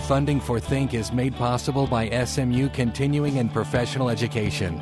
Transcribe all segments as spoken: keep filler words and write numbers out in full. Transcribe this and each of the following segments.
Funding for Think is made possible by S M U Continuing and Professional Education.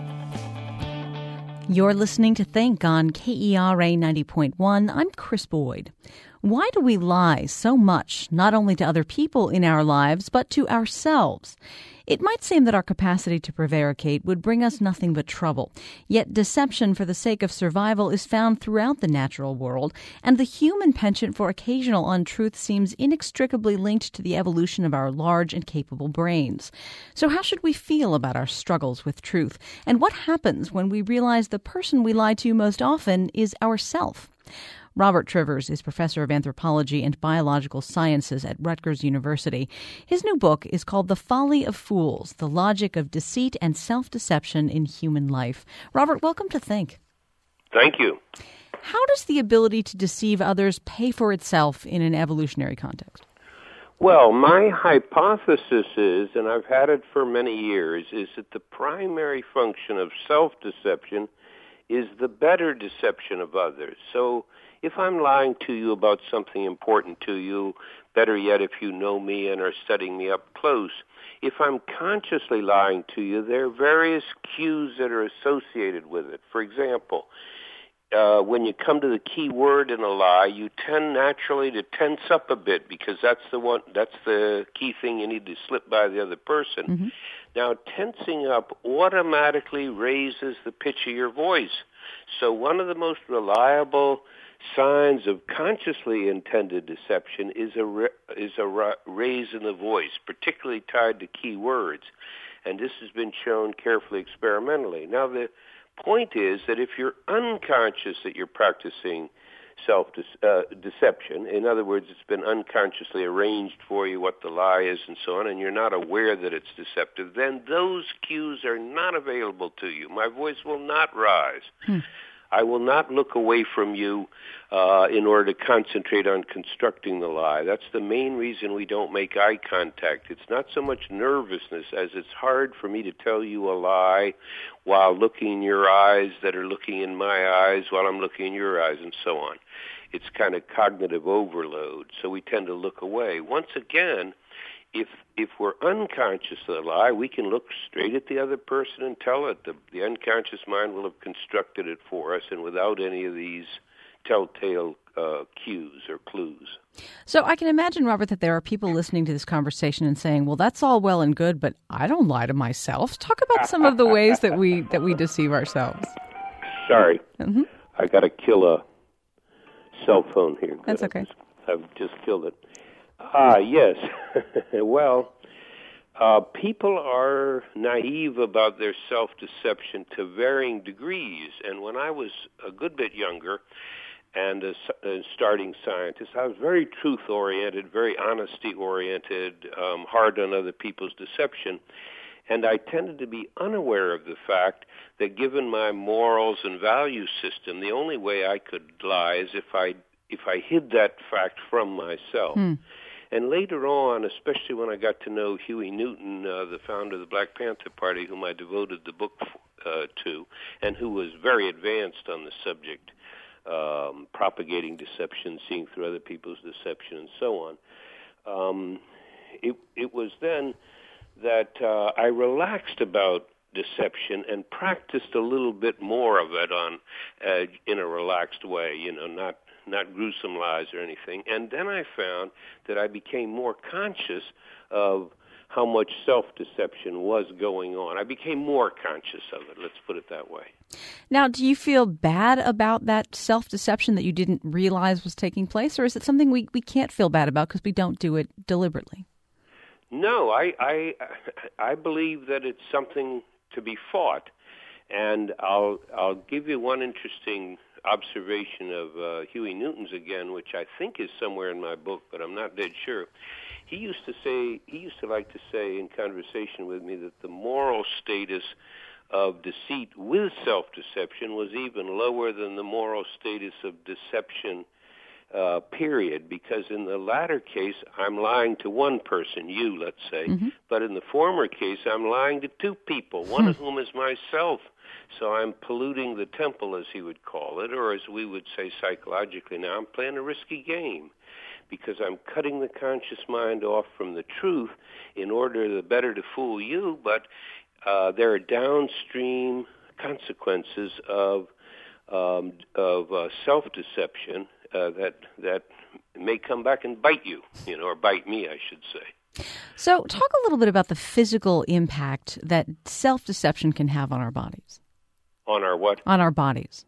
You're listening to Think on K E R A ninety point one. I'm Chris Boyd. Why do we lie so much, not only to other people in our lives, but to ourselves? It might seem that our capacity to prevaricate would bring us nothing but trouble. Yet deception for the sake of survival is found throughout the natural world, and the human penchant for occasional untruth seems inextricably linked to the evolution of our large and capable brains. So how should we feel about our struggles with truth? And what happens when we realize the person we lie to most often is ourself? Robert Trivers is professor of anthropology and biological sciences at Rutgers University. His new book is called The Folly of Fools, The Logic of Deceit and Self-Deception in Human Life. Robert, welcome to Think. Thank you. How does the ability to deceive others pay for itself in an evolutionary context? Well, my hypothesis is, and I've had it for many years, is that the primary function of self-deception is the better deception of others. So if I'm lying to you about something important to you, better yet if you know me and are studying me up close, if I'm consciously lying to you, there are various cues that are associated with it. For example, uh, when you come to the key word in a lie, you tend naturally to tense up a bit because that's the one, that's the key thing you need to slip by the other person. Mm-hmm. Now, tensing up automatically raises the pitch of your voice. So one of the most reliable signs of consciously intended deception is a ra- is a ra- raise in the voice, particularly tied to key words. And this has been shown carefully experimentally. Now, the point is that if you're unconscious that you're practicing self-deception, uh, in other words, it's been unconsciously arranged for you what the lie is and so on, and you're not aware that it's deceptive, then those cues are not available to you. My voice will not rise. Hmm. I will not look away from you uh, in order to concentrate on constructing the lie. That's the main reason we don't make eye contact. It's not so much nervousness as it's hard for me to tell you a lie while looking in your eyes that are looking in my eyes while I'm looking in your eyes and so on. It's kind of cognitive overload, so we tend to look away. Once again, If if we're unconscious of the lie, we can look straight at the other person and tell it. The, the unconscious mind will have constructed it for us, and without any of these telltale uh, cues or clues. So I can imagine, Robert, that there are people listening to this conversation and saying, well, that's all well and good, but I don't lie to myself. Talk about some of the ways that we that we deceive ourselves. Sorry. Mm-hmm. I got to kill a cell phone here. That's okay. I've just killed it. Ah, yes. Well, uh, people are naive about their self-deception to varying degrees. And when I was a good bit younger and a, a starting scientist, I was very truth-oriented, very honesty-oriented, um, hard on other people's deception. And I tended to be unaware of the fact that given my morals and value system, the only way I could lie is if I if I hid that fact from myself. Hmm. And later on, especially when I got to know Huey Newton, uh, the founder of the Black Panther Party, whom I devoted the book uh, to, and who was very advanced on the subject, um, propagating deception, seeing through other people's deception, and so on, um, it, it was then that uh, I relaxed about deception and practiced a little bit more of it on uh, in a relaxed way, you know, not not gruesome lies or anything. And then I found that I became more conscious of how much self-deception was going on. I became more conscious of it, let's put it that way. Now, do you feel bad about that self-deception that you didn't realize was taking place, or is it something we, we can't feel bad about because we don't do it deliberately? No, I, I, I believe that it's something to be fought. And I'll I'll give you one interesting observation of uh, Huey Newton's again, which I think is somewhere in my book, but I'm not dead sure. He used to say, he used to like to say in conversation with me that the moral status of deceit with self-deception was even lower than the moral status of deception, uh, period, because in the latter case, I'm lying to one person, you, let's say, mm-hmm. but in the former case, I'm lying to two people, one hmm. of whom is myself. So I'm polluting the temple, as he would call it, or as we would say psychologically now, I'm playing a risky game. because I'm cutting the conscious mind off from the truth in order the better to fool you, but uh, there are downstream consequences of um, of uh, self-deception uh, that that may come back and bite you, you know, or bite me, I should say. So talk a little bit about the physical impact that self-deception can have on our bodies. On our what? On our bodies.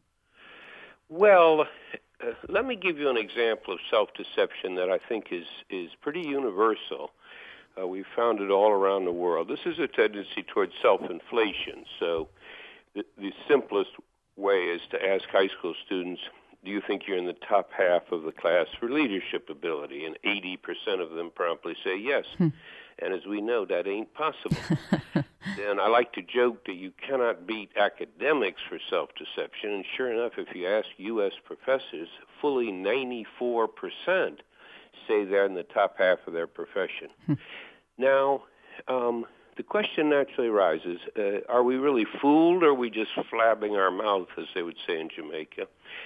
Well, uh, let me give you an example of self-deception that I think is, is pretty universal. Uh, we've found it all around the world. This is a tendency towards self-inflation. So the, the simplest way is to ask high school students, do you think you're in the top half of the class for leadership ability? And eighty percent of them promptly say yes. Hmm. And as we know, that ain't possible. And I like to joke that you cannot beat academics for self-deception. And sure enough, if you ask U S professors, fully ninety-four percent say they're in the top half of their profession. Hmm. Now, um, the question naturally arises, uh, are we really fooled, or are we just flabbing our mouth, as they would say in Jamaica?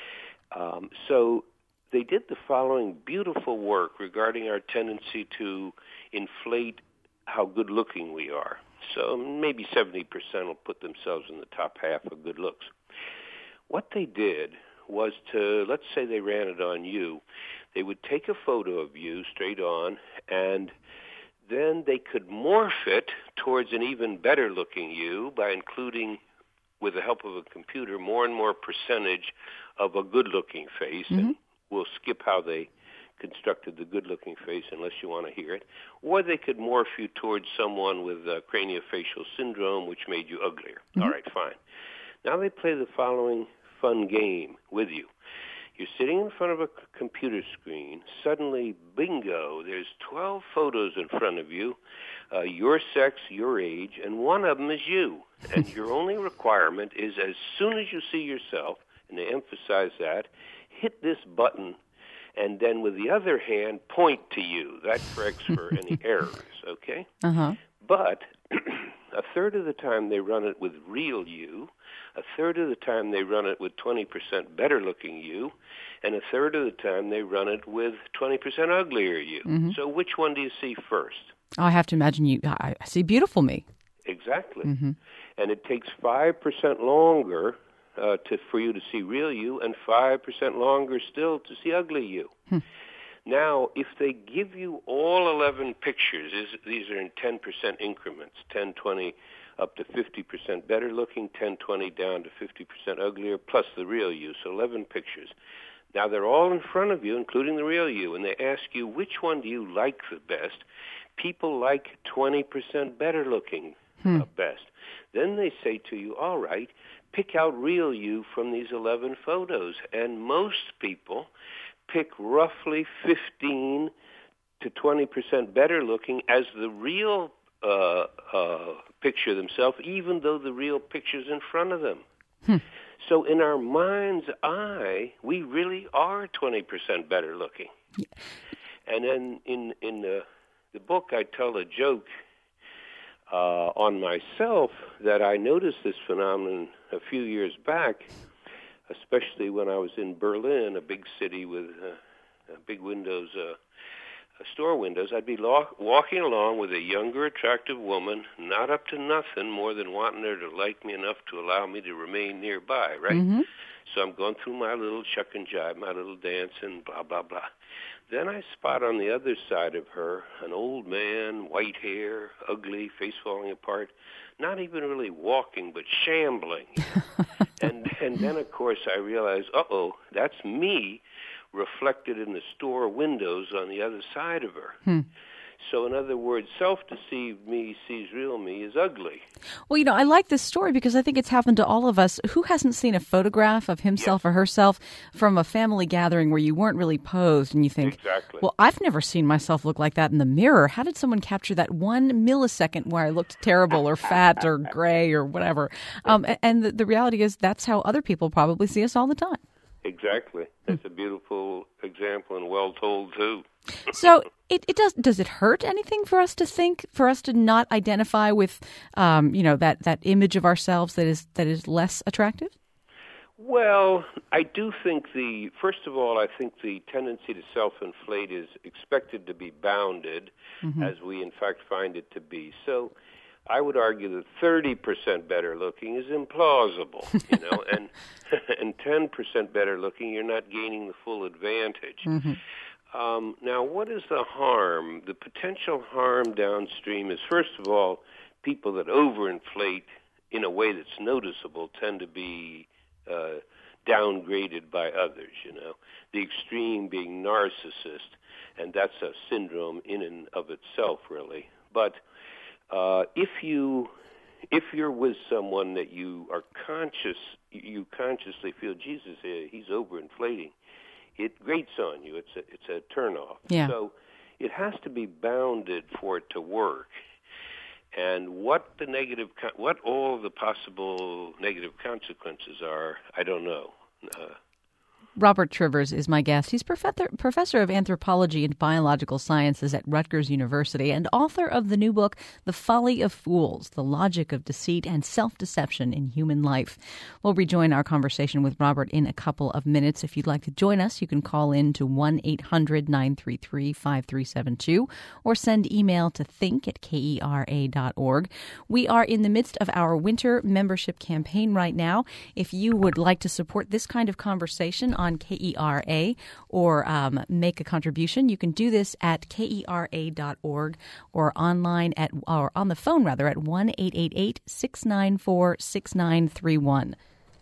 Um, so they did the following beautiful work regarding our tendency to inflate how good-looking we are. So maybe seventy percent will put themselves in the top half of good looks. What they did was to, let's say they ran it on you, they would take a photo of you straight on, and then they could morph it towards an even better-looking you by including, with the help of a computer, more and more percentage of a good-looking face, mm-hmm. and we'll skip how they constructed the good-looking face unless you want to hear it. Or they could morph you towards someone with uh, craniofacial syndrome, which made you uglier. Mm-hmm. All right, fine. Now they play the following fun game with you. You're sitting in front of a c- computer screen. Suddenly, bingo, there's twelve photos in front of you, uh, your sex, your age, and one of them is you. And your only requirement is, as soon as you see yourself, and they emphasize that, hit this button, and then with the other hand, point to you. That corrects for any errors, okay? Uh-huh. But a third of the time they run it with real you, a third of the time they run it with twenty percent better-looking you, and a third of the time they run it with twenty percent uglier you. Mm-hmm. So which one do you see first? Oh, I have to imagine you. I see beautiful me. Exactly. Mm-hmm. And it takes five percent longer uh, to for you to see real you, and five percent longer still to see ugly you. Hmm. Now, if they give you all eleven pictures, these are in ten percent increments, ten, twenty, up to fifty percent better looking, ten, twenty down to fifty percent uglier, plus the real you, so eleven pictures. Now, they're all in front of you, including the real you, and they ask you, which one do you like the best? People like twenty percent better looking hmm. uh, best. Then they say to you, all right, pick out real you from these eleven photos. And most people pick roughly fifteen to twenty percent better looking as the real uh, uh, picture themselves, even though the real picture's in front of them. Hmm. So in our mind's eye, we really are twenty percent better looking. Yeah. And then in, in the, the book, I tell a joke uh, on myself that I noticed this phenomenon a few years back, especially when I was in Berlin, a big city with uh, big windows, uh, store windows. I'd be lo- walking along with a younger, attractive woman, not up to nothing more than wanting her to like me enough to allow me to remain nearby, right? Mm-hmm. So I'm going through my little chuck and jive, my little dance, and blah, blah, blah. Then I spot on the other side of her an old man, white hair, ugly, face falling apart, not even really walking, but shambling. and and then, of course, I realized, uh-oh, that's me reflected in the store windows on the other side of her. Hmm. So, in other words, self-deceived me sees real me is ugly. Well, you know, I like this story because I think it's happened to all of us. Who hasn't seen a photograph of himself yes. or herself from a family gathering where you weren't really posed and you think, exactly. well, I've never seen myself look like that in the mirror. How did someone capture that one millisecond where I looked terrible or fat or gray or whatever? Um, and the, the reality is that's how other people probably see us all the time. Exactly. That's a beautiful example and well told, too. So it, it does does it hurt anything for us to think, for us to not identify with, um, you know, that, that image of ourselves that is that is less attractive? Well, I do think the, first of all, I think the tendency to self-inflate is expected to be bounded, mm-hmm. as we in fact find it to be. So I would argue that thirty percent better looking is implausible, you know, and and ten percent better looking, you're not gaining the full advantage. Mm-hmm. Um, now, what is the harm? The potential harm downstream is, first of all, people that overinflate in a way that's noticeable tend to be uh, downgraded by others, you know, the extreme being narcissist, and that's a syndrome in and of itself, really. But uh, if you if you're with someone that you are conscious, you consciously feel, Jesus, he's overinflating, it grates on you. It's a, it's a turnoff. Yeah. So it has to be bounded for it to work. And what the negative, what all the possible negative consequences are, I don't know. Uh, Robert Trivers is my guest. He's professor professor of anthropology and biological sciences at Rutgers University and author of the new book, The Folly of Fools, The Logic of Deceit and Self-Deception in Human Life. We'll rejoin our conversation with Robert in a couple of minutes. If you'd like to join us, you can call in to one eight hundred nine three three five three seven two or send email to think at kera dot org. We are in the midst of our winter membership campaign right now. If you would like to support this kind of conversation on K E R A or um, make a contribution, you can do this at kera dot org or online at or on the phone rather at one eight eight eight six nine four six nine three one.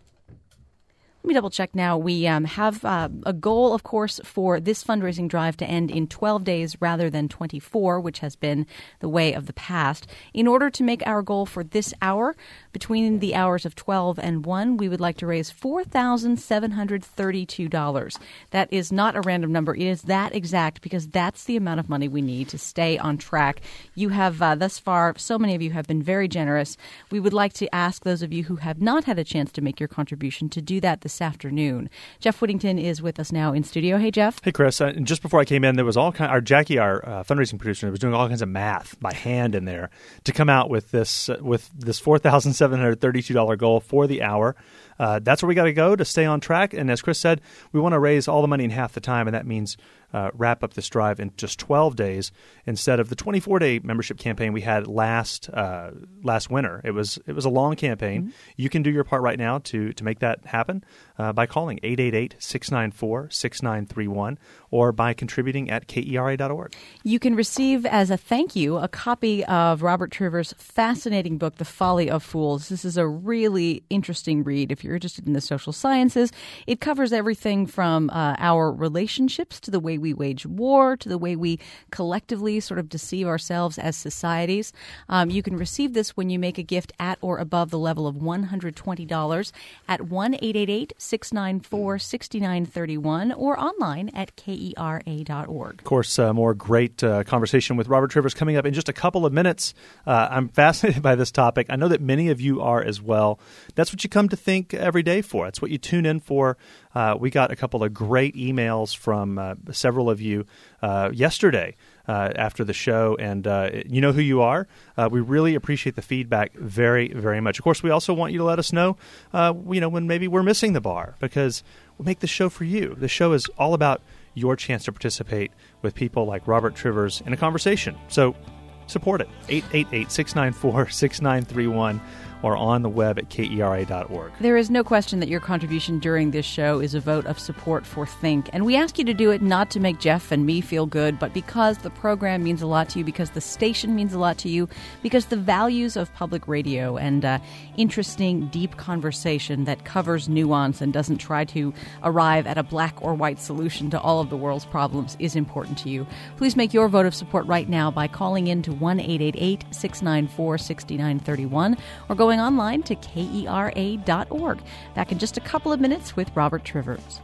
Let me double check now. We um, have uh, a goal, of course, for this fundraising drive to end in twelve days rather than twenty-four, which has been the way of the past. In order to make our goal for this hour, between the hours of twelve and one, we would like to raise four thousand seven hundred thirty-two dollars. That is not a random number. It is that exact because that's the amount of money we need to stay on track. You have, uh, thus far, so many of you have been very generous. We would like to ask those of you who have not had a chance to make your contribution to do that this afternoon. Jeff Whittington is with us now in studio. Hey, Jeff. Hey, Chris. Uh, and just before I came in, there was all kind. Our Jackie, our uh, fundraising producer, was doing all kinds of math by hand in there to come out with this uh, with this four thousand seven hundred thirty-two dollars goal for the hour. Uh, that's where we got to go to stay on track. And as Chris said, we want to raise all the money in half the time, and that means uh, wrap up this drive in just twelve days instead of the twenty-four day membership campaign we had last uh, last winter. It was it was a long campaign. Mm-hmm. You can do your part right now to to make that happen uh, by calling eight eight eight six nine four six nine three one or by contributing at kera dot org. You can receive as a thank you a copy of Robert Trivers' fascinating book, The Folly of Fools. This is a really interesting read if you're interested in the social sciences. It covers everything from uh, our relationships to the way we wage war to the way we collectively sort of deceive ourselves as societies. Um, you can receive this when you make a gift at or above the level of one hundred twenty dollars at one eight eight eight six nine four six nine three one or online at kera dot org. Of course, uh, more great uh, conversation with Robert Trivers coming up in just a couple of minutes. Uh, I'm fascinated by this topic. I know that many of you are as well. That's what you come to think every day for. That's what you tune in for. Uh, we got a couple of great emails from uh, several of you uh, yesterday uh, after the show, and uh, you know who you are. Uh, we really appreciate the feedback very, very much. Of course, we also want you to let us know, uh, you know, when maybe we're missing the bar, because we make this show for you. The show is all about your chance to participate with people like Robert Trivers in a conversation. So support it. eight eight eight six nine four six nine three one or on the web at kera dot org. There is no question that your contribution during this show is a vote of support for Think. And we ask you to do it not to make Jeff and me feel good, but because the program means a lot to you, because the station means a lot to you, because the values of public radio and uh, interesting, deep conversation that covers nuance and doesn't try to arrive at a black or white solution to all of the world's problems is important to you. Please make your vote of support right now by calling in to one eight eight eight six nine four six nine three one or going online to kera dot org. Back in just a couple of minutes with Robert Trivers.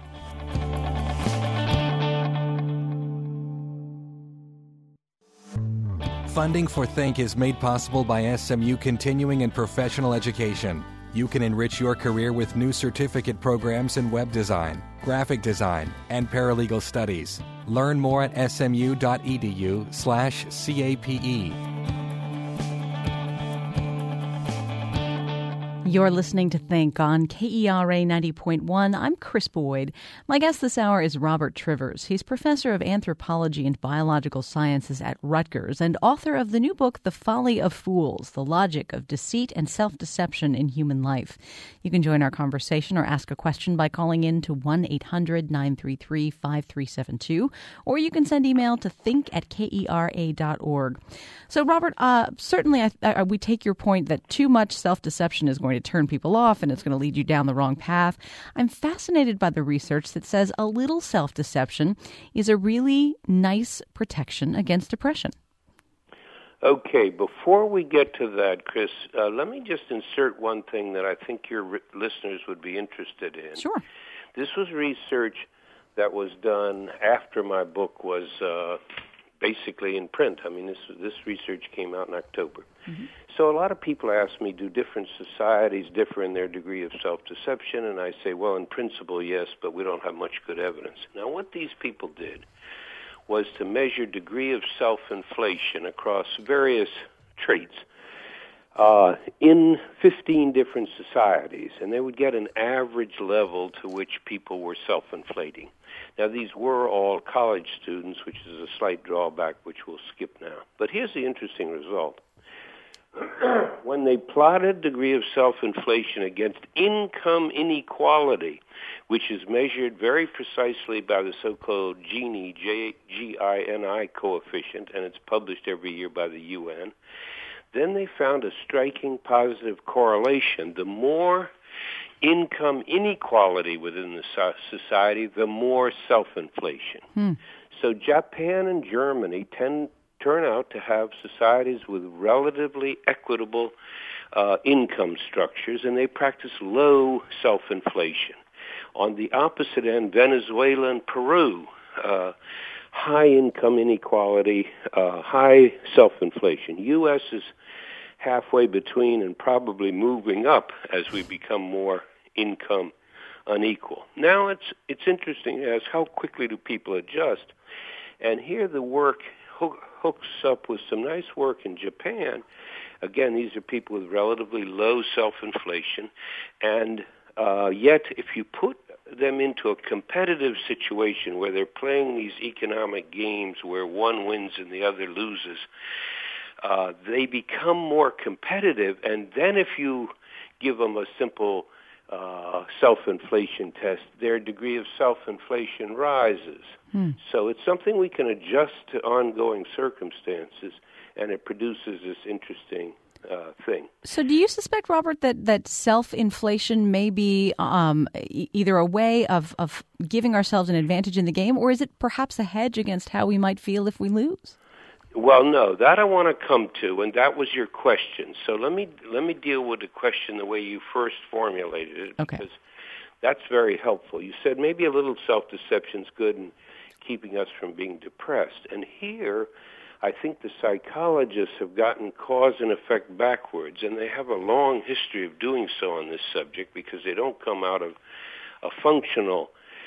Funding for Think is made possible by S M U Continuing and Professional Education. You can enrich your career with new certificate programs in web design, graphic design, and paralegal studies. Learn more at smu.edu slash CAPE. You're listening to Think on K E R A ninety point one. I'm Chris Boyd. My guest this hour is Robert Trivers. He's professor of anthropology and biological sciences at Rutgers and author of the new book, The Folly of Fools, The Logic of Deceit and Self-Deception in Human Life. You can join our conversation or ask a question by calling in to one eight hundred nine three three five three seven two, or you can send email to think at K E R A dot org. So, Robert, uh, certainly I, I, we take your point that too much self-deception is going to turn people off and it's going to lead you down the wrong path. I'm fascinated by the research that says a little self-deception is a really nice protection against depression. Okay, before we get to that, Chris, uh, let me just insert one thing that I think your re- listeners would be interested in. Sure. This was research that was done after my book was uh, basically in print. I mean, this this research came out in October. Mm-hmm. So a lot of people ask me, do different societies differ in their degree of self-deception? And I say, well, in principle, yes, but we don't have much good evidence. Now, what these people did was to measure degree of self-inflation across various traits uh, in fifteen different societies, and they would get an average level to which people were self-inflating. Now, these were all college students, which is a slight drawback, which we'll skip now. But here's the interesting result. When they plotted degree of self-inflation against income inequality, which is measured very precisely by the so-called Gini, G I N I coefficient, and it's published every year by the U N, then they found a striking positive correlation. The more income inequality within the society, the more self-inflation. Hmm. So Japan and Germany tend turn out to have societies with relatively equitable uh, income structures, and they practice low self-inflation. On the opposite end, Venezuela and Peru, uh, high income inequality, uh, high self-inflation. U S is halfway between and probably moving up as we become more income unequal. Now, it's it's interesting as how quickly do people adjust, and here the work hook, hooks up with some nice work in Japan. Again, these are people with relatively low self-inflation, and uh, yet if you put them into a competitive situation where they're playing these economic games where one wins and the other loses, uh, they become more competitive, and then if you give them a simple Uh, self-inflation test, their degree of self-inflation rises. Hmm. So it's something we can adjust to ongoing circumstances, and it produces this interesting uh, thing. So do you suspect, Robert, that, that self-inflation may be um, e- either a way of, of giving ourselves an advantage in the game, or is it perhaps a hedge against how we might feel if we lose? Well, no, that I want to come to, and that was your question. So let me let me deal with the question the way you first formulated it, okay, because that's very helpful. You said maybe a little self-deception is good in keeping us from being depressed. And here, I think the psychologists have gotten cause and effect backwards, and they have a long history of doing so on this subject because they don't come out of a functional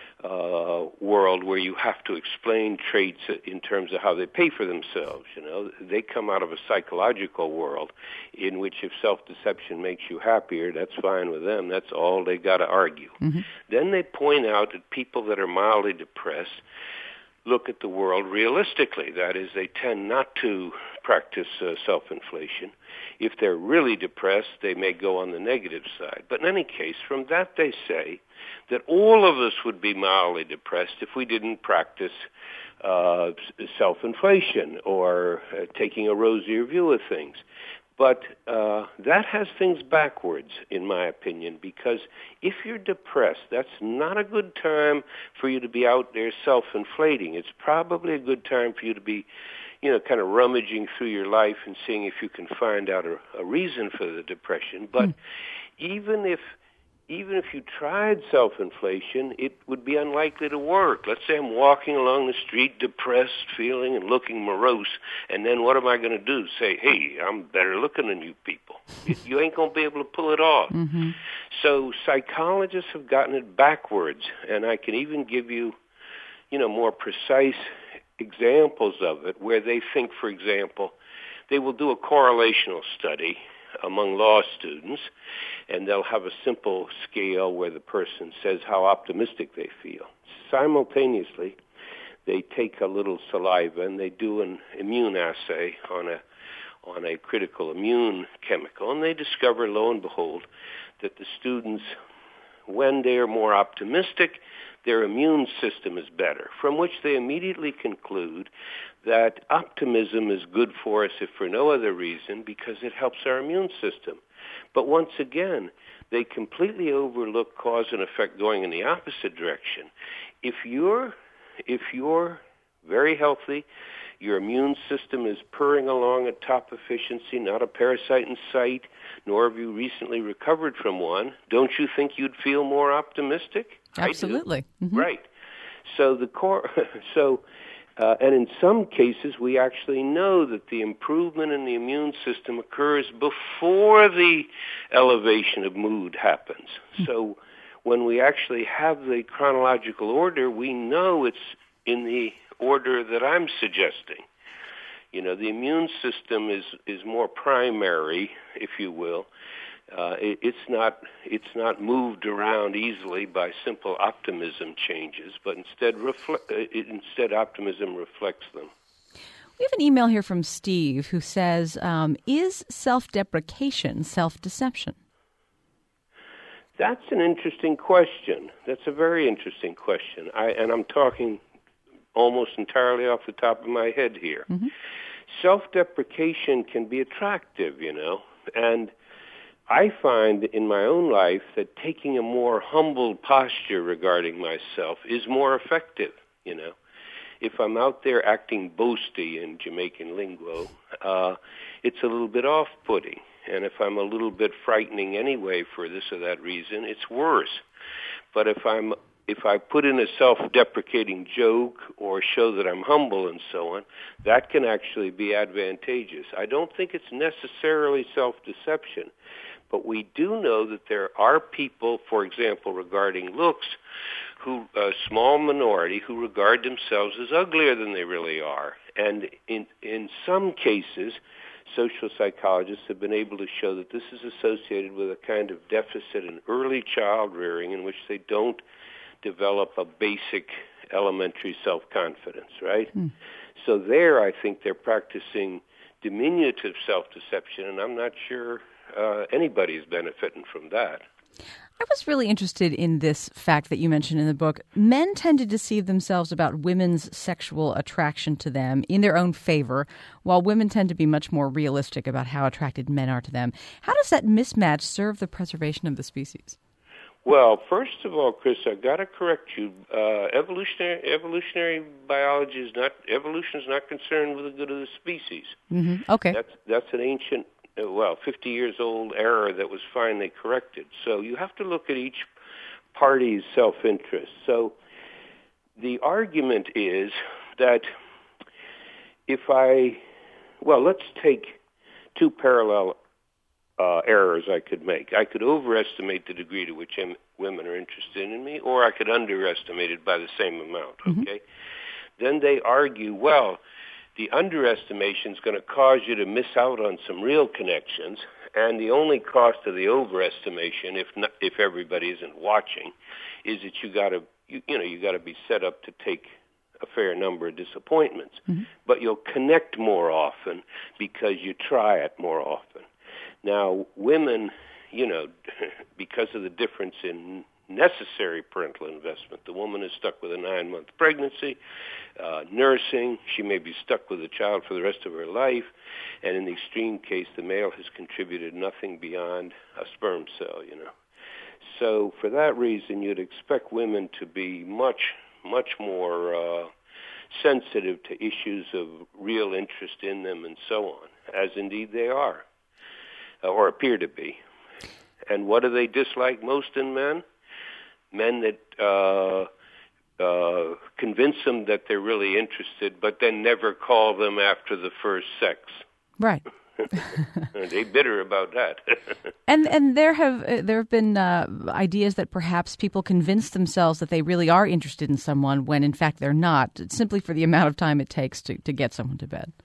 Uh, world where you have to explain traits in terms of how they pay for themselves. You know, they come out of a psychological world in which if self-deception makes you happier, that's fine with them. That's all they got to argue. Mm-hmm. Then they point out that people that are mildly depressed look at the world realistically. That is, they tend not to practice uh, self-inflation. If they're really depressed, they may go on the negative side. But in any case, from that they say that all of us would be mildly depressed if we didn't practice uh, self-inflation or uh, taking a rosier view of things. But uh, that has things backwards, in my opinion, because if you're depressed, that's not a good time for you to be out there self-inflating. It's probably a good time for you to be, you know, kind of rummaging through your life and seeing if you can find out a, a reason for the depression. But mm. even if even if you tried self-inflation, it would be unlikely to work. Let's say I'm walking along the street depressed, feeling and looking morose, and then what am I going to do? Say, hey, I'm better looking than you people. You ain't going to be able to pull it off. Mm-hmm. So psychologists have gotten it backwards, and I can even give you, you know, more precise examples of it where they think, for example, they will do a correlational study among law students, and they'll have a simple scale where the person says how optimistic they feel. Simultaneously, they take a little saliva and they do an immune assay on a on a critical immune chemical, and they discover, lo and behold, that the students, when they are more optimistic, their immune system is better, from which they immediately conclude that optimism is good for us, if for no other reason, because it helps our immune system. But once again, they completely overlook cause and effect going in the opposite direction. If you're, if you're very healthy, your immune system is purring along at top efficiency, not a parasite in sight, nor have you recently recovered from one, don't you think you'd feel more optimistic? Absolutely. Mm-hmm. Right. So the core, so, uh, and in some cases, we actually know that the improvement in the immune system occurs before the elevation of mood happens. Mm-hmm. So when we actually have the chronological order, we know it's in the order that I'm suggesting. You know, the immune system is, is more primary, if you will. Uh, it, it's not it's not moved around easily by simple optimism changes, but instead refle- it, instead optimism reflects them. We have an email here from Steve who says, um, is self-deprecation self-deception? That's an interesting question. That's a very interesting question. I, and I'm talking almost entirely off the top of my head here. Mm-hmm. Self-deprecation can be attractive, you know, and I find in my own life that taking a more humble posture regarding myself is more effective, you know. If I'm out there acting boasty in Jamaican lingo, uh, it's a little bit off-putting. And if I'm a little bit frightening anyway for this or that reason, it's worse. But if I'm if I put in a self-deprecating joke or show that I'm humble and so on, that can actually be advantageous. I don't think it's necessarily self-deception, but we do know that there are people, for example, regarding looks, who a small minority who regard themselves as uglier than they really are. And in in some cases, social psychologists have been able to show that this is associated with a kind of deficit in early child rearing in which they don't develop a basic elementary self-confidence, right? Mm. So there, I think they're practicing diminutive self-deception, and I'm not sure uh, anybody's benefiting from that. I was really interested in this fact that you mentioned in the book. Men tend to deceive themselves about women's sexual attraction to them in their own favor, while women tend to be much more realistic about how attracted men are to them. How does that mismatch serve the preservation of the species? Well, first of all, Chris, I've got to correct you. Uh, evolutionary evolutionary biology is not evolution is not concerned with the good of the species. Mm-hmm. Okay, that's that's an ancient, well, fifty years old error that was finally corrected. So you have to look at each party's self-interest. So the argument is that if I, well, let's take two parallel Uh, errors I could make. I could overestimate the degree to which em- women are interested in me, or I could underestimate it by the same amount, okay? Mm-hmm. Then they argue, well, the underestimation is going to cause you to miss out on some real connections, and the only cost of the overestimation, if not, if everybody isn't watching, is that you got to, you, you know, you got to be set up to take a fair number of disappointments. Mm-hmm. But you'll connect more often because you try it more often. Now, women, you know, because of the difference in necessary parental investment, the woman is stuck with a nine-month pregnancy, uh, nursing. She may be stuck with a child for the rest of her life. And in the extreme case, the male has contributed nothing beyond a sperm cell, you know. So for that reason, you'd expect women to be much, much more uh, sensitive to issues of real interest in them and so on, as indeed they are. Or appear to be. And what do they dislike most in men? Men that uh, uh, convince them that they're really interested, but then never call them after the first sex. Right. They're bitter about that. and and there have uh, there have been uh, ideas that perhaps people convince themselves that they really are interested in someone when in fact they're not, simply for the amount of time it takes to, to get someone to bed.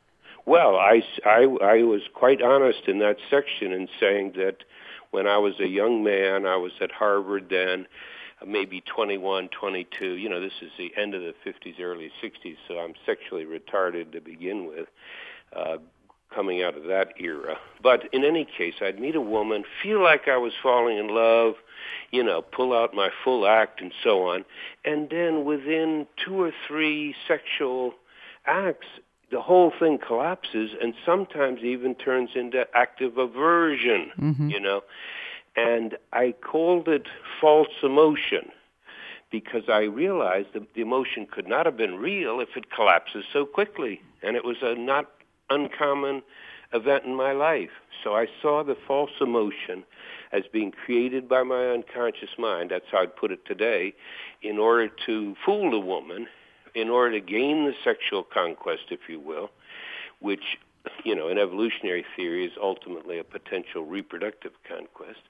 Well, I, I, I was quite honest in that section in saying that when I was a young man, I was at Harvard then, maybe twenty-one, twenty-two. You know, this is the end of the fifties, early sixties, so I'm sexually retarded to begin with, uh, coming out of that era. But in any case, I'd meet a woman, feel like I was falling in love, you know, pull out my full act and so on, and then within two or three sexual acts, the whole thing collapses and sometimes even turns into active aversion, mm-hmm. you know. And I called it false emotion because I realized that the emotion could not have been real if it collapses so quickly. And it was a not uncommon event in my life. So I saw the false emotion as being created by my unconscious mind, that's how I'd put it today, in order to fool a woman, in order to gain the sexual conquest, if you will, which, you know, in evolutionary theory is ultimately a potential reproductive conquest,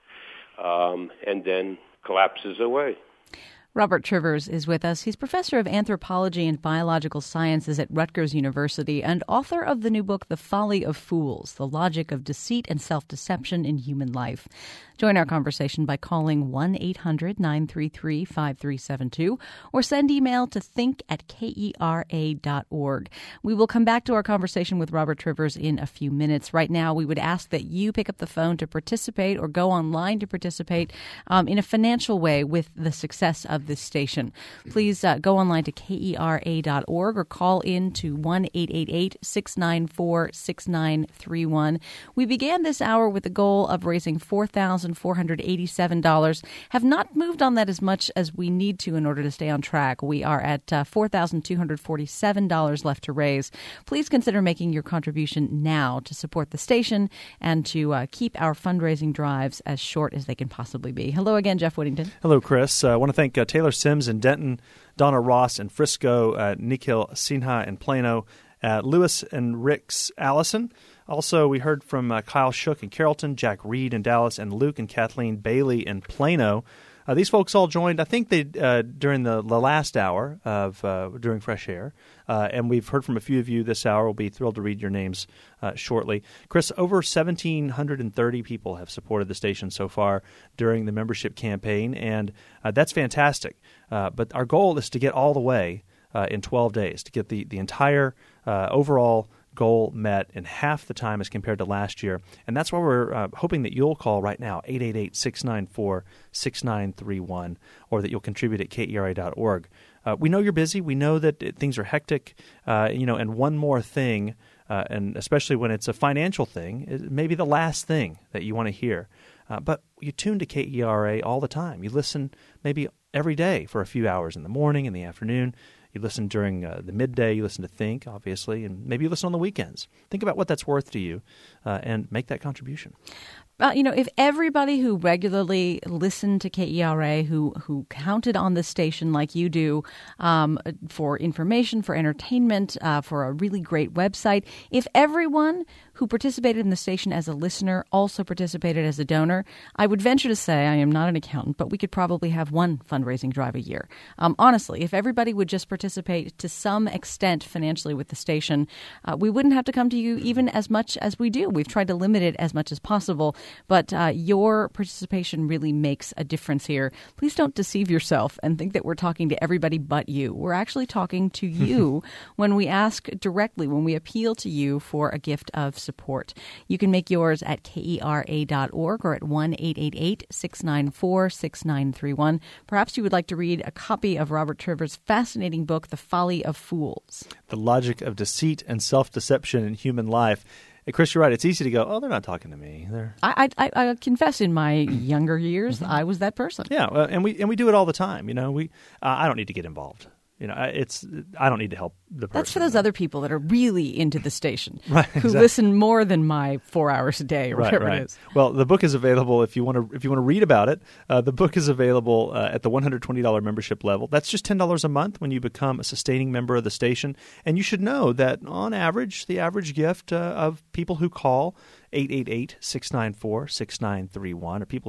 um, and then collapses away. Robert Trivers is with us. He's professor of anthropology and biological sciences at Rutgers University and author of the new book, The Folly of Fools, The Logic of Deceit and Self-Deception in Human Life. Join our conversation by calling one eight hundred nine three three five three seven two or send email to think at kera dot org. We will come back to our conversation with Robert Trivers in a few minutes. Right now, we would ask that you pick up the phone to participate or go online to participate um, in a financial way with the success of this station. Please uh, go online to kera dot org or call in to one eight eight eight six nine four six nine three one. We began this hour with the goal of raising four thousand four hundred eighty-seven dollars. Have not moved on that as much as we need to in order to stay on track. We are at uh, four thousand two hundred forty-seven dollars left to raise. Please consider making your contribution now to support the station and to uh, keep our fundraising drives as short as they can possibly be. Hello again, Jeff Whittington. Hello, Chris. Uh, I want to thank uh, Taylor Sims in Denton, Donna Ross in Frisco, uh, Nikhil Sinha in Plano, uh, Lewis and Rick's Allison. Also, we heard from uh, Kyle Shook in Carrollton, Jack Reed in Dallas, and Luke and Kathleen Bailey in Plano. Uh, these folks all joined, I think, they uh, during the, the last hour of uh, during Fresh Air, uh, and we've heard from a few of you this hour. We'll be thrilled to read your names uh, shortly. Chris, over one thousand seven hundred thirty people have supported the station so far during the membership campaign, and uh, that's fantastic. Uh, but our goal is to get all the way uh, in twelve days, to get the, the entire uh, overall goal met in half the time as compared to last year. And that's why we're uh, hoping that you'll call right now, eight eight eight six nine four six nine three one, or that you'll contribute at kera dot org. Uh, we know you're busy. We know that it, things are hectic. Uh, you know, and one more thing, uh, and especially when it's a financial thing, it may be the last thing that you want to hear. Uh, but you tune to K E R A all the time. You listen maybe every day for a few hours in the morning, in the afternoon. You listen during uh, the midday. You listen to Think, obviously, and maybe you listen on the weekends. Think about what that's worth to you uh, and make that contribution. Well, you know, if everybody who regularly listened to K E R A, who who counted on this station like you do um, for information, for entertainment, uh, for a really great website, if everyone who participated in the station as a listener also participated as a donor, I would venture to say, I am not an accountant, but we could probably have one fundraising drive a year. Um, honestly, if everybody would just participate to some extent financially with the station, uh, we wouldn't have to come to you even as much as we do. We've tried to limit it as much as possible. But uh, your participation really makes a difference here. Please don't deceive yourself and think that we're talking to everybody but you. We're actually talking to you when we ask directly, when we appeal to you for a gift of support. You can make yours at kera dot org or at one eight eight eight six nine four six nine three one. Perhaps you would like to read a copy of Robert Trivers' fascinating book, The Folly of Fools. The Logic of Deceit and Self-Deception in Human Life. Hey, Chris, you're right. It's easy to go, oh, they're not talking to me. They're... I, I, I confess in my younger years, mm-hmm. I was that person. Yeah, uh, and we and we do it all the time. You know, we uh, I don't need to get involved. You know, it's I don't need to help the person. That's for those other people that are really into the station, right? Who exactly. listen more than my four hours a day or right, whatever right. it is. Well, the book is available if you want to if you want to read about it. Uh, the book is available uh, at the one hundred twenty dollars membership level. That's just ten dollars a month when you become a sustaining member of the station. And you should know that on average, the average gift uh, of people who call eight eight eight six nine four six nine three one, or people who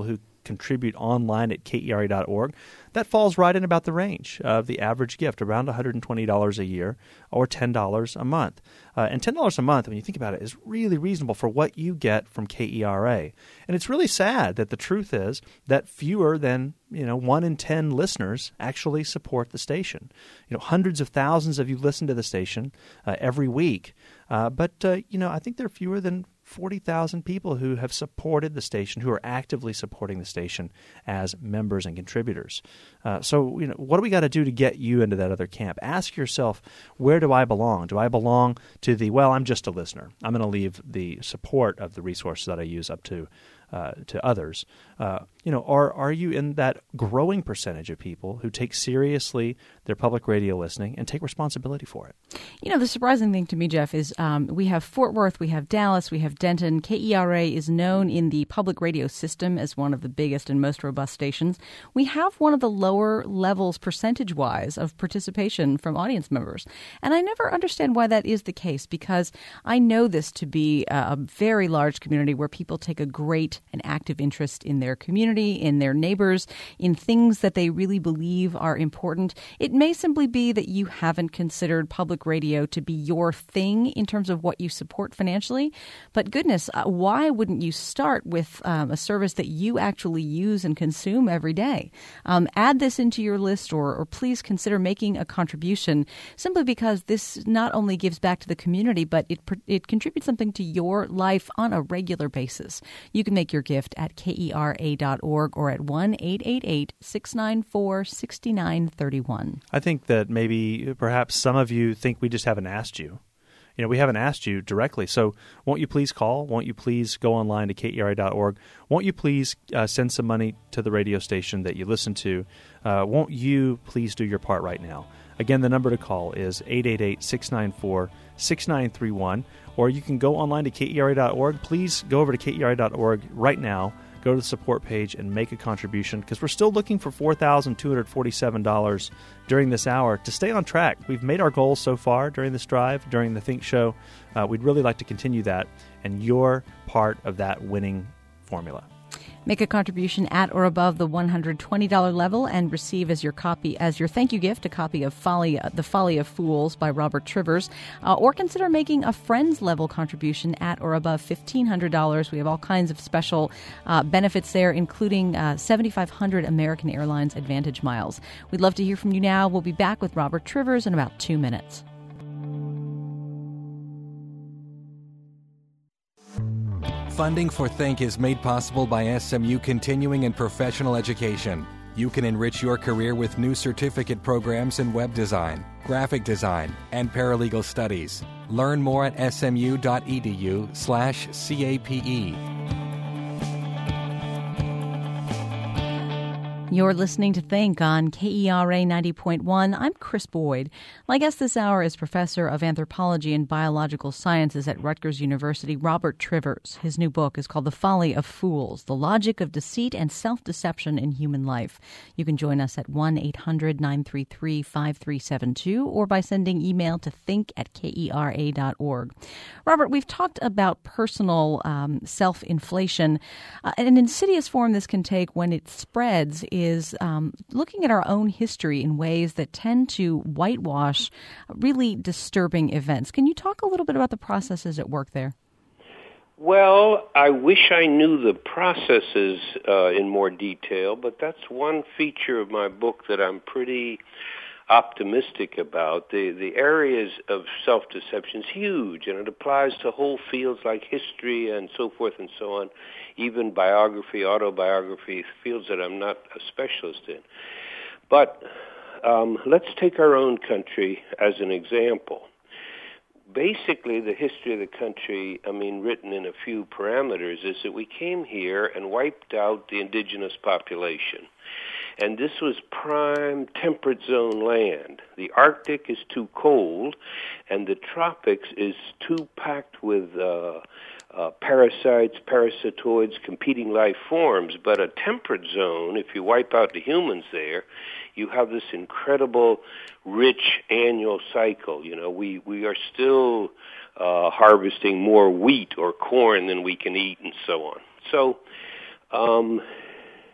contribute online at K E R A dot org, that falls right in about the range of the average gift, around one hundred twenty dollars a year or ten dollars a month. Uh, and ten dollars a month, when you think about it, is really reasonable for what you get from K E R A. And it's really sad that the truth is that fewer than you know one in ten listeners actually support the station. You know, hundreds of thousands of you listen to the station uh, every week, uh, but uh, you know, I think there are fewer than forty thousand people who have supported the station, who are actively supporting the station as members and contributors. Uh, so, you know, what do we got to do to get you into that other camp? Ask yourself, where do I belong? Do I belong to the, well, I'm just a listener. I'm going to leave the support of the resources that I use up to uh, to others. Uh, you know, or are you in that growing percentage of people who take seriously their public radio listening and take responsibility for it? You know, the surprising thing to me, Jeff, is um, we have Fort Worth, we have Dallas, we have Denton. K E R A is known in the public radio system as one of the biggest and most robust stations. We have one of the lower levels percentage-wise of participation from audience members. And I never understand why that is the case, because I know this to be a very large community where people take a great and active interest in their community, in their neighbors, in things that they really believe are important. It may simply be that you haven't considered public radio to be your thing in terms of what you support financially. But goodness, uh, why wouldn't you start with um, a service that you actually use and consume every day? Um, add this into your list, or, or please consider making a contribution, simply because this not only gives back to the community, but it it contributes something to your life on a regular basis. You can make your gift at K E R A dot org or at one eight eight eight, six nine four, six nine three one. I think that maybe perhaps some of you think we just haven't asked you. You know, we haven't asked you directly. So won't you please call? Won't you please go online to K E R A dot org? Won't you please uh, send some money to the radio station that you listen to? Uh, won't you please do your part right now? Again, the number to call is eight eight eight, six nine four, six nine three one. Or you can go online to K E R A dot org. Please go over to K E R A dot org right now. Go to the support page and make a contribution, because we're still looking for four thousand two hundred forty-seven dollars during this hour to stay on track. We've made our goals so far during this drive, during the Think Show. Uh, we'd really like to continue that, and you're part of that winning formula. Make a contribution at or above the one hundred twenty dollars level and receive as your copy, as your thank you gift, a copy of Folly, The Folly of Fools by Robert Trivers, uh, or consider making a friends level contribution at or above fifteen hundred dollars. We have all kinds of special uh, benefits there, including uh, seventy-five hundred American Airlines Advantage miles. We'd love to hear from you now. We'll be back with Robert Trivers in about two minutes. Funding for Think is made possible by S M U Continuing and Professional Education. You can enrich your career with new certificate programs in web design, graphic design, and paralegal studies. Learn more at smu.edu slash CAPE. You're listening to Think on K E R A ninety point one. I'm Chris Boyd. My guest this hour is Professor of Anthropology and Biological Sciences at Rutgers University, Robert Trivers. His new book is called The Folly of Fools, The Logic of Deceit and Self-Deception in Human Life. You can join us at one eight hundred nine three three five three seven two or by sending email to think at K E R A dot org. Robert, we've talked about personal um, self-inflation. Uh, an insidious form this can take when it spreads is um, looking at our own history in ways that tend to whitewash really disturbing events. Can you talk a little bit about the processes at work there? Well, I wish I knew the processes uh, in more detail, but that's one feature of my book that I'm pretty optimistic about. The the areas of self-deception is huge, and it applies to whole fields like history and so forth and so on, even biography, autobiography, fields that I'm not a specialist in. But um, let's take our own country as an example. Basically, the history of the country, I mean, written in a few parameters, is that we came here and wiped out the indigenous population. And this was prime temperate zone land. The Arctic is too cold, and the tropics is too packed with uh, uh, parasites, parasitoids, competing life forms. But a temperate zone, if you wipe out the humans there, you have this incredible, rich annual cycle. You know, we, we are still uh, harvesting more wheat or corn than we can eat and so on. So, um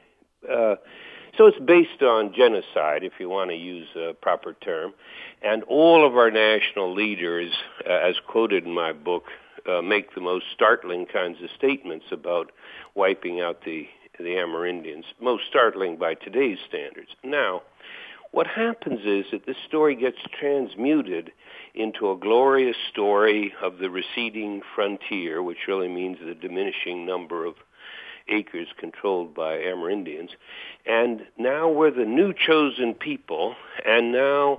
Uh, so it's based on genocide, if you want to use a proper term. And all of our national leaders, uh, as quoted in my book, uh, make the most startling kinds of statements about wiping out the, the Amerindians, most startling by today's standards. Now, what happens is that this story gets transmuted into a glorious story of the receding frontier, which really means the diminishing number of acres controlled by Amerindians. And now we're the new chosen people, and now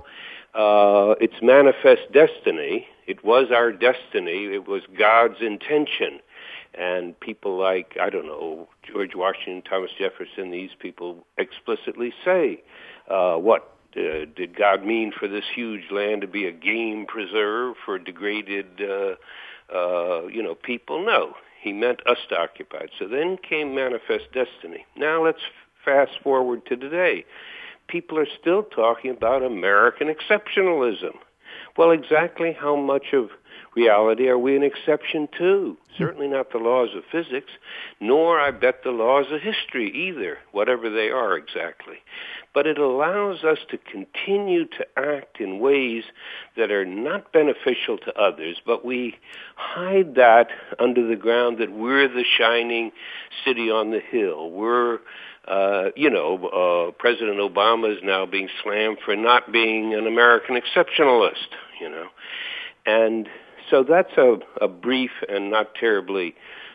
uh, it's manifest destiny. It was our destiny. It was God's intention. And people like, I don't know, George Washington, Thomas Jefferson, these people explicitly say, uh, what uh, did God mean for this huge land to be a game preserve for degraded, uh, uh, you know, people? No. He meant us to occupy it. So then came manifest destiny. Now let's fast forward to today. People are still talking about American exceptionalism. Well, exactly how much of reality are we an exception to? Certainly not the laws of physics, nor, I bet, the laws of history either, whatever they are exactly. But it allows us to continue to act in ways that are not beneficial to others, but we hide that under the ground that we're the shining city on the hill. We're, uh, you know, uh, President Obama is now being slammed for not being an American exceptionalist, you know. And so that's a, a brief and not terribly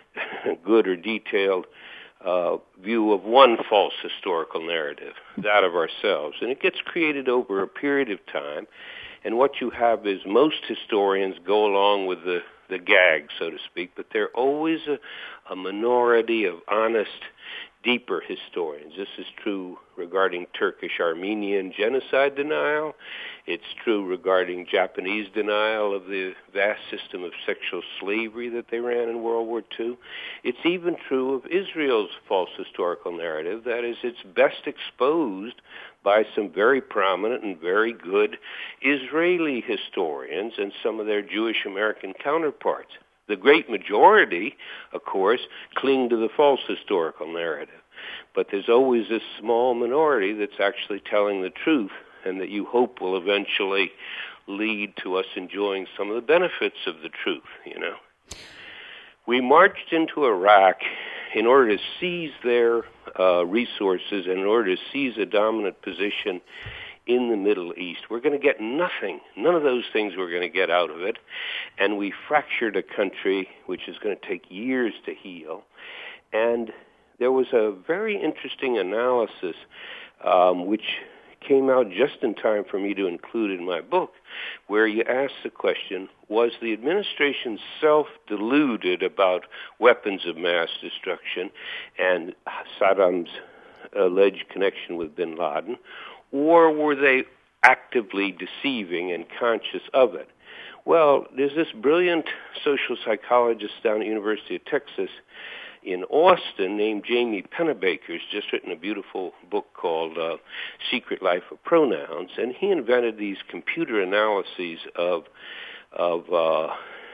good or detailed uh, view of one false historical narrative, that of ourselves. And it gets created over a period of time. And what you have is most historians go along with the, the gag, so to speak, but there are always a, a minority of honest, deeper historians. This is true regarding Turkish-Armenian genocide denial. It's true regarding Japanese denial of the vast system of sexual slavery that they ran in World War Two. It's even true of Israel's false historical narrative. That is, it's best exposed by some very prominent and very good Israeli historians and some of their Jewish American counterparts. The great majority, of course, cling to the false historical narrative. But there's always this small minority that's actually telling the truth and that you hope will eventually lead to us enjoying some of the benefits of the truth, you know. We marched into Iraq in order to seize their uh, resources and in order to seize a dominant position in the Middle East. We're going to get nothing, none of those things we're going to get out of it. And we fractured a country which is going to take years to heal. And there was a very interesting analysis um, which came out just in time for me to include in my book, where you ask the question, was the administration self-deluded about weapons of mass destruction and Saddam's alleged connection with bin Laden, or were they actively deceiving and conscious of it? Well, there's this brilliant social psychologist down at the University of Texas in Austin named Jamie Pennebaker, who's just written a beautiful book called uh, Secret Life of Pronouns, and he invented these computer analyses of of uh,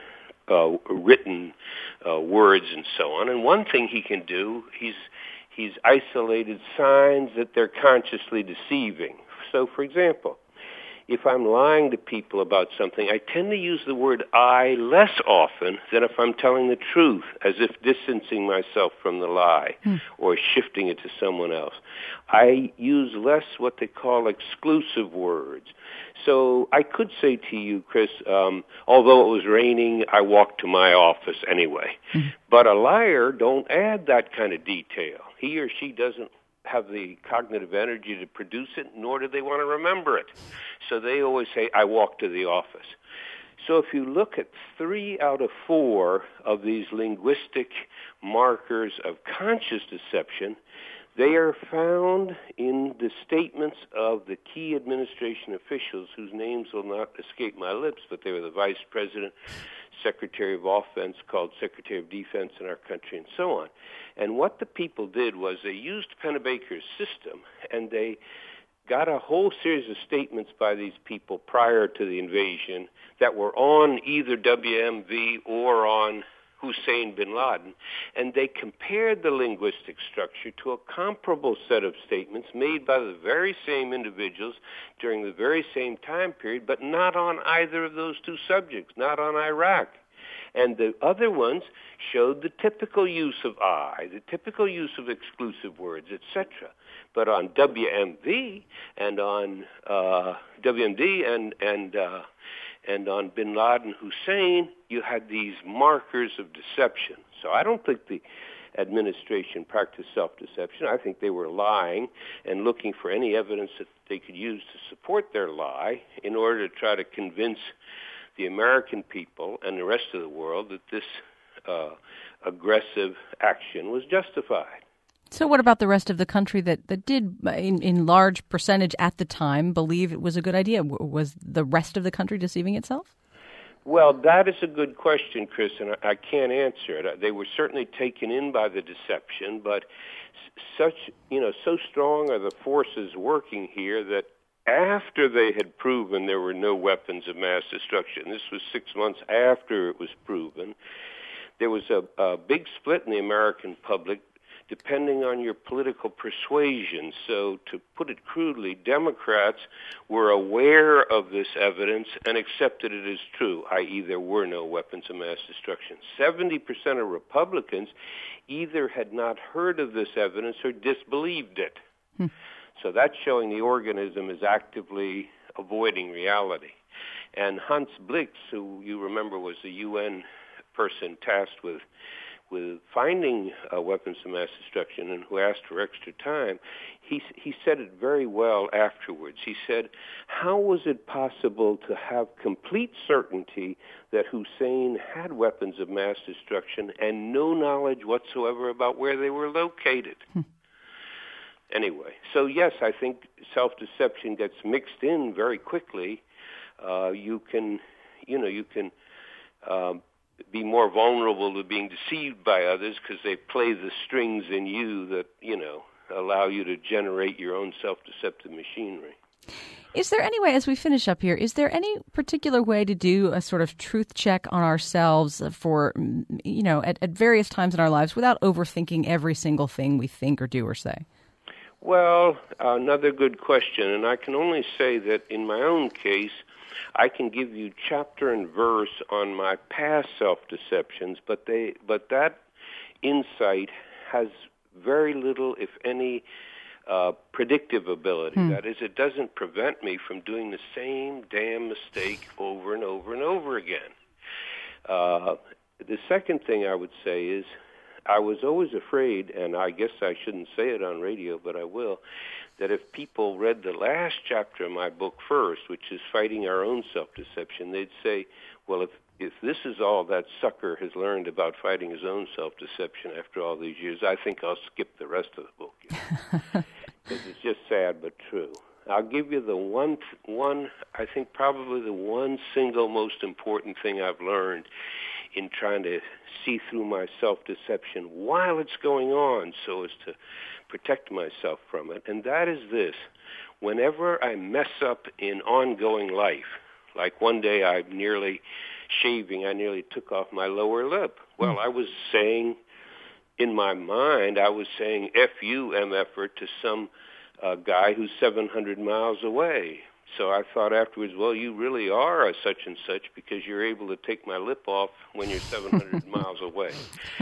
uh, written uh, words and so on. And one thing he can do, he's he's isolated signs that they're consciously deceiving. So, for example, if I'm lying to people about something, I tend to use the word I less often than if I'm telling the truth, as if distancing myself from the lie hmm. or shifting it to someone else. I use less what they call exclusive words. So I could say to you, Chris, um, although it was raining, I walked to my office anyway. Hmm. But a liar don't add that kind of detail. He or she doesn't have the cognitive energy to produce it, nor do they want to remember it. So they always say, I walked to the office. So if you look at three out of four of these linguistic markers of conscious deception, they are found in the statements of the key administration officials whose names will not escape my lips, but they were the vice president, secretary of offense, called secretary of defense in our country, and so on. And what the people did was they used Pennebaker's system, and they got a whole series of statements by these people prior to the invasion that were on either W M V or on Hussein bin Laden, and they compared the linguistic structure to a comparable set of statements made by the very same individuals during the very same time period, but not on either of those two subjects, not on Iraq. And the other ones showed the typical use of I, the typical use of exclusive words, et cetera. But on W M V and on uh, W M D and and uh, and on Bin Laden Hussein, you had these markers of deception. So I don't think the administration practiced self-deception. I think they were lying and looking for any evidence that they could use to support their lie in order to try to convince the American people and the rest of the world that this uh, aggressive action was justified. So what about the rest of the country that, that did, in, in large percentage at the time, believe it was a good idea? Was the rest of the country deceiving itself? Well, that is a good question, Chris, and I, I can't answer it. They were certainly taken in by the deception, but such, you know, so strong are the forces working here that after they had proven there were no weapons of mass destruction, this was six months after it was proven, there was a, a big split in the American public depending on your political persuasion. So to put it crudely, Democrats were aware of this evidence and accepted it as true, that is there were no weapons of mass destruction. seventy percent of Republicans either had not heard of this evidence or disbelieved it. Hmm. So that's showing the organism is actively avoiding reality. And Hans Blix, who you remember was the U N person tasked with with finding uh, weapons of mass destruction and who asked for extra time, he he said it very well afterwards. He said, how was it possible to have complete certainty that Hussein had weapons of mass destruction and no knowledge whatsoever about where they were located? Hmm. Anyway, so yes, I think self-deception gets mixed in very quickly. Uh, you can, you know, you can um, be more vulnerable to being deceived by others because they play the strings in you that, you know, allow you to generate your own self-deceptive machinery. Is there any way, as we finish up here, is there any particular way to do a sort of truth check on ourselves for, you know, at, at various times in our lives without overthinking every single thing we think or do or say? Well, another good question, and I can only say that in my own case, I can give you chapter and verse on my past self-deceptions, but they, but that insight has very little, if any, uh, predictive ability. Hmm. That is, it doesn't prevent me from doing the same damn mistake over and over and over again. Uh, the second thing I would say is, I was always afraid, and I guess I shouldn't say it on radio, but I will, that if people read the last chapter of my book first, which is Fighting Our Own Self-Deception, they'd say, well, if, if this is all that sucker has learned about fighting his own self-deception after all these years, I think I'll skip the rest of the book. Because it's just sad but true. I'll give you the one, one, I think probably the one single most important thing I've learned in trying to see through my self-deception while it's going on so as to protect myself from it. And that is this. Whenever I mess up in ongoing life, like one day I'm nearly shaving, I nearly took off my lower lip. Well, I was saying, in my mind, I was saying F you, M F-er, to some uh, guy who's seven hundred miles away. So I thought afterwards, well, you really are a such and such because you're able to take my lip off when you're seven hundred miles away.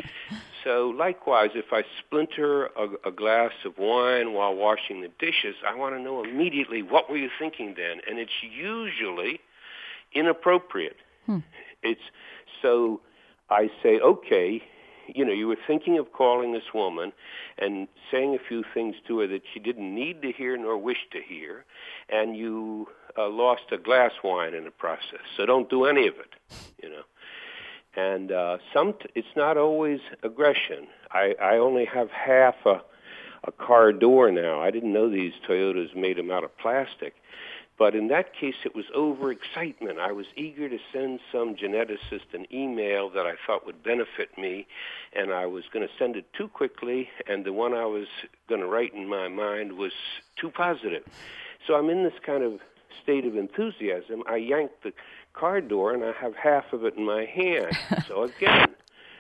So likewise, if I splinter a, a glass of wine while washing the dishes, I want to know immediately, what were you thinking then? And it's usually inappropriate. Hmm. It's so I say, okay, you know, you were thinking of calling this woman and saying a few things to her that she didn't need to hear nor wish to hear, and you uh, lost a glass of wine in the process. So don't do any of it, you know. And uh, some t- it's not always aggression. I, I only have half a, a car door now. I didn't know these Toyotas made them out of plastic. But in that case, it was overexcitement. I was eager to send some geneticist an email that I thought would benefit me, and I was going to send it too quickly, and the one I was going to write in my mind was too positive. So I'm in this kind of state of enthusiasm. I yank the car door, and I have half of it in my hand. So again,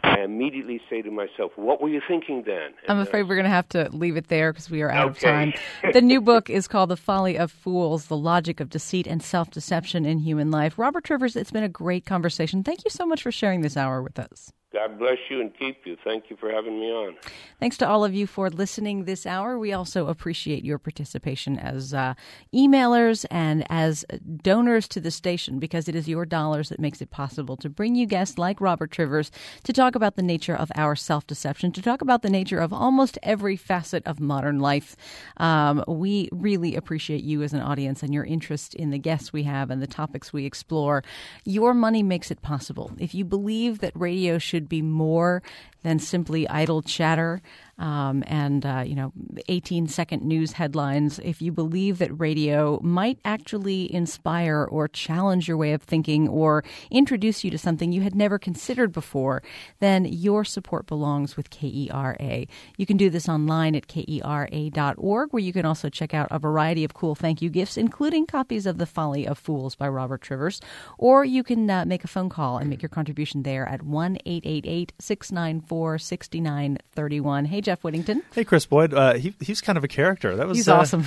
I immediately say to myself, what were you thinking then? And I'm afraid we're going to have to leave it there because we are out Okay. of time. The new book is called The Folly of Fools, The Logic of Deceit and Self-Deception in Human Life. Robert Trivers, it's been a great conversation. Thank you so much for sharing this hour with us. God bless you and keep you. Thank you for having me on. Thanks to all of you for listening this hour. We also appreciate your participation as uh, emailers and as donors to the station, because it is your dollars that makes it possible to bring you guests like Robert Trivers to talk about the nature of our self-deception, to talk about the nature of almost every facet of modern life. Um, we really appreciate you as an audience and your interest in the guests we have and the topics we explore. Your money makes it possible. If you believe that radio should be more than simply idle chatter um, and, uh, you know, eighteen-second news headlines, if you believe that radio might actually inspire or challenge your way of thinking or introduce you to something you had never considered before, then your support belongs with K E R A. You can do this online at K E R A dot org, where you can also check out a variety of cool thank you gifts, including copies of The Folly of Fools by Robert Trivers. Or you can uh, make a phone call and make your contribution there at one eight eight eight, six nine four, six nine three one. Hey, Jeff Whittington. Hey, Chris Boyd. Uh, he, he's kind of a character. That was He's uh, awesome.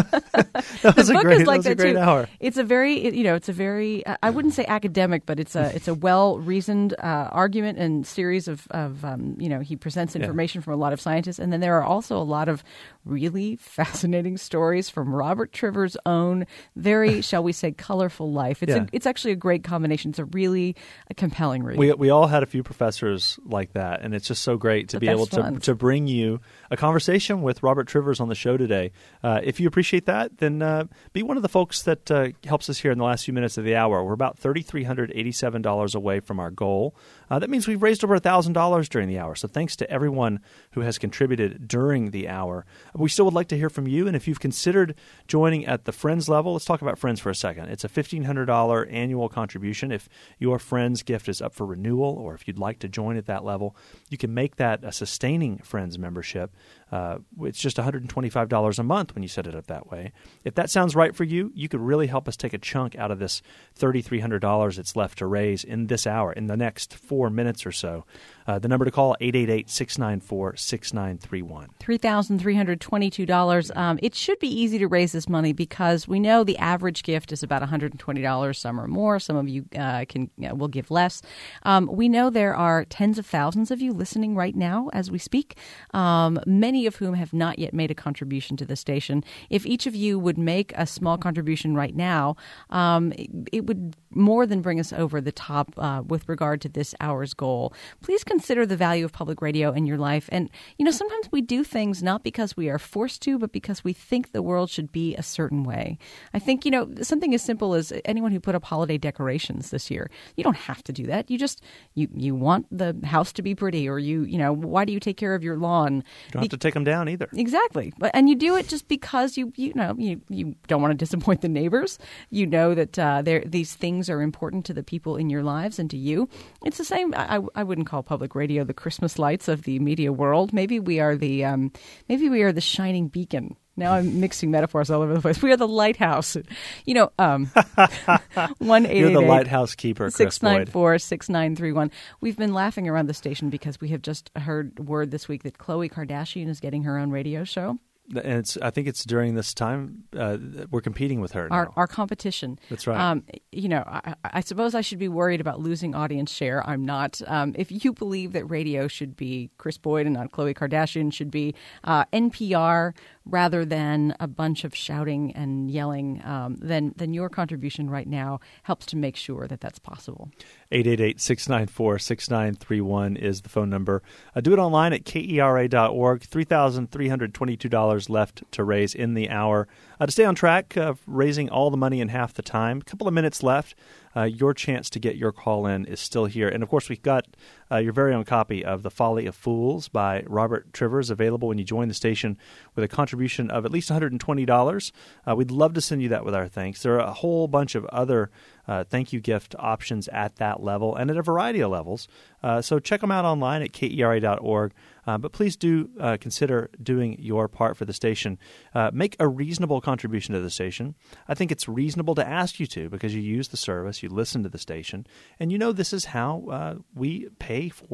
that was the a book great, is like that was a that great too. hour. It's a very, it- you know, it's a very, I wouldn't say academic, but it's a it's a well reasoned uh, argument and series of of um, you know, he presents information from a lot of scientists, and then there are also a lot of really fascinating stories from Robert Trivers' own very, shall we say, colorful life. It's Yeah. a, it's actually a great combination. It's a really a compelling read. We we all had a few professors like that, and it's just so great to The be able best to ones. to bring you a conversation with Robert Trivers on the show today. Uh, if you appreciate that, then uh, be one of the folks that uh, helps us here in the last few minutes of the hour. We're about three thousand three hundred eighty-seven dollars away from our goal. Uh, that means we've raised over one thousand dollars during the hour. So thanks to everyone who has contributed during the hour. We still would like to hear from you, and if you've considered joining at the Friends level, let's talk about Friends for a second. It's a fifteen hundred dollars annual contribution. If your Friends gift is up for renewal, or if you'd like to join at that level, you can make that a sustaining Friends membership. Uh, it's just one hundred twenty-five dollars a month when you set it up that way. If that sounds right for you, you could really help us take a chunk out of this three thousand three hundred dollars it's left to raise in this hour, in the next four minutes or so. Uh, the number to call, eight eight eight, six nine four, six nine three one. three thousand three hundred twenty-two dollars. Um, it should be easy to raise this money because we know the average gift is about one hundred twenty dollars. Some are more. Some of you uh, can you know, will give less. Um, we know there are tens of thousands of you listening right now as we speak, um, many of whom have not yet made a contribution to the station. If each of you would make a small contribution right now, um, it, it would more than bring us over the top uh, with regard to this hour's goal. Please consider the value of public radio in your life. And, you know, sometimes we do things not because we are forced to, but because we think the world should be a certain way. I think, you know, something as simple as anyone who put up holiday decorations this year, you don't have to do that. You just, you, you want the house to be pretty, or you, you know, why do you take care of your lawn? You don't have to take them down either. Exactly. But and you do it just because you you know you, you don't want to disappoint the neighbors. You know that uh, there these things are important to the people in your lives and to you. It's the same. I, I wouldn't call public radio the Christmas lights of the media world. Maybe we are the um, maybe we are the shining beacon. Now I'm mixing metaphors all over the place. We are the lighthouse. You know, um, one eight eight eight. You're the lighthouse keeper, Chris six nine Boyd. four, six nine three one. We've been laughing around the station because we have just heard word this week that Khloe Kardashian is getting her own radio show. And it's, I think it's during this time uh, we're competing with her now. Our, our competition. That's right. Um, you know, I, I suppose I should be worried about losing audience share. I'm not. Um, if you believe that radio should be Chris Boyd and not Khloe Kardashian, should be uh, N P R rather than a bunch of shouting and yelling, um, then then your contribution right now helps to make sure that that's possible. eight eight eight, six nine four, six nine three one is the phone number. Uh, do it online at K E R A dot org. three thousand three hundred twenty-two dollars left to raise in the hour. Uh, to stay on track of raising all the money in half the time, a couple of minutes left. Uh, your chance to get your call in is still here. And, of course, we've got uh, your very own copy of The Folly of Fools by Robert Trivers available when you join the station with a contribution of at least one hundred twenty dollars. Uh, we'd love to send you that with our thanks. There are a whole bunch of other uh, thank you gift options at that level and at a variety of levels. Uh, so check them out online at K E R A dot org. Uh, but please do uh, consider doing your part for the station. Uh, make a reasonable contribution to the station. I think it's reasonable to ask you to because you use the service, you listen to the station, and you know this is how uh, we pay for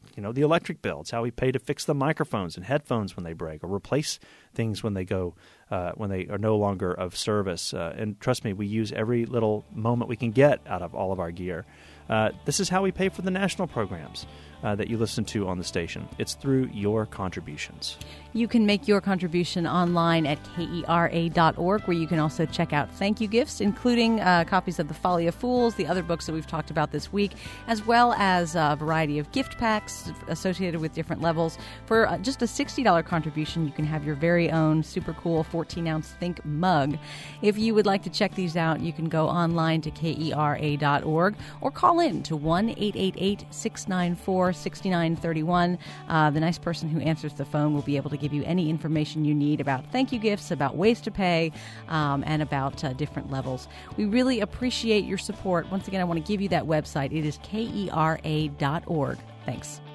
you know, the electric bill. It's how we pay to fix the microphones and headphones when they break, or replace things when they go uh, when they are no longer of service. Uh, and trust me, we use every little moment we can get out of all of our gear. Uh, this is how we pay for the national programs uh, that you listen to on the station. It's through your contributions. You can make your contribution online at K E R A dot org, where you can also check out thank you gifts, including uh, copies of The Folly of Fools, the other books that we've talked about this week, as well as a variety of gift packs associated with different levels. For uh, just a sixty dollars contribution, you can have your very own super cool fourteen ounce Think mug. If you would like to check these out, you can go online to K E R A dot org or call in to one eight eight eight, six nine four, six nine three one. Uh, the nice person who answers the phone will be able to give you any information you need about thank you gifts, about ways to pay, um, and about uh, different levels. We really appreciate your support. Once again, I want to give you that website. It is K E R A dot org. Thanks.